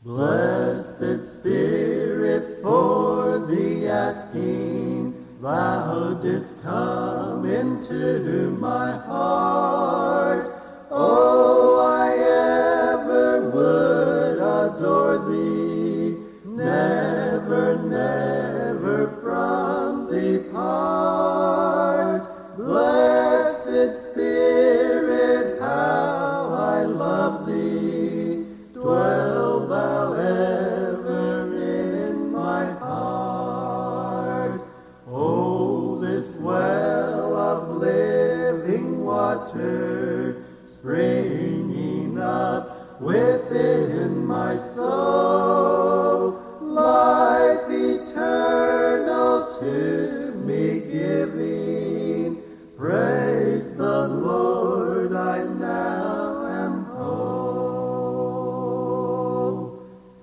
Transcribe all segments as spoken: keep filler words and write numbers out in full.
Blessed Spirit, for the asking, thou didst come into my heart. Oh, I ever would adore thee, never, never from depart. Blessed Spirit, how I love thee, dwell thou ever in my heart. Oh, this well of living water, springing up within my soul, life eternal to me giving, praise the Lord, I now am whole.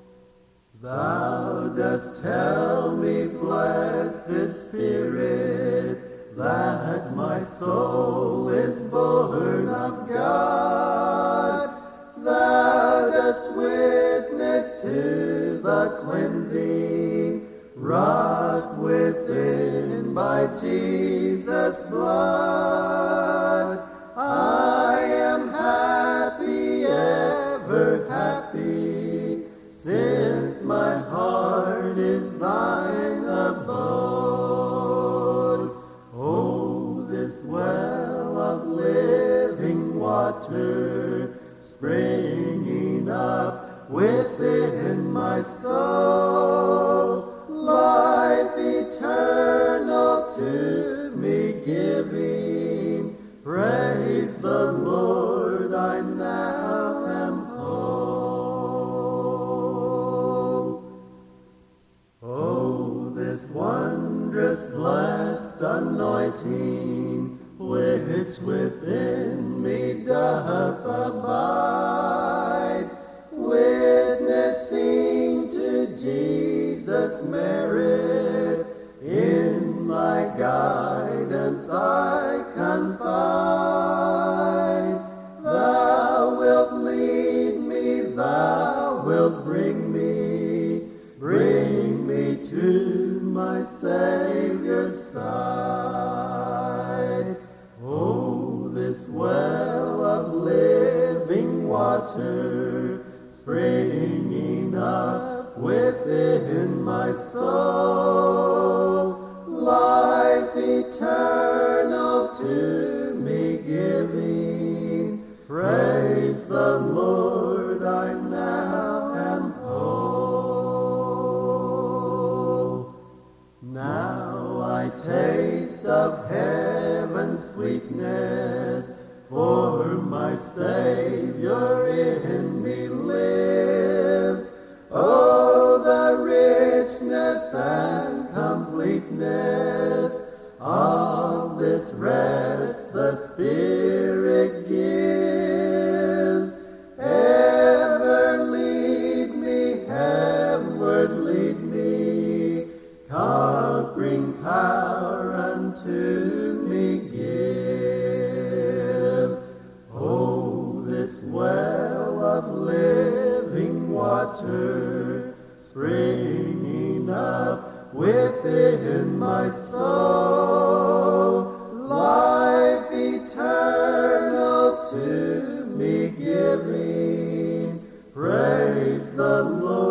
Thou dost tell me, blessed Spirit, that my soul is born of God. Thou dost witness to the cleansing wrought within by Jesus' blood. I am happy, ever happy, since my heart is thine abode. Oh, this well of living water, springing up within my soul, life eternal to me giving, praise the Lord, I now am whole. Oh, this wondrous blessed anointing, which within me doth abide, witnessing to Jesus' merit, in my guidance I confide. Thou wilt lead me, thou wilt bring me, bring me to my Savior's side. Oh, this well of living water, springing up within my soul, life eternal to me giving, praise the Lord, I now am whole. Now I taste of heaven's sweetness, for my Savior in me lives. Oh, the richness and completeness of this rest the Spirit gives. Ever lead me, heavenward lead me, conquering power unto me give. Oh, this well of living water, springing up within my soul, life eternal to me giving, praise the Lord.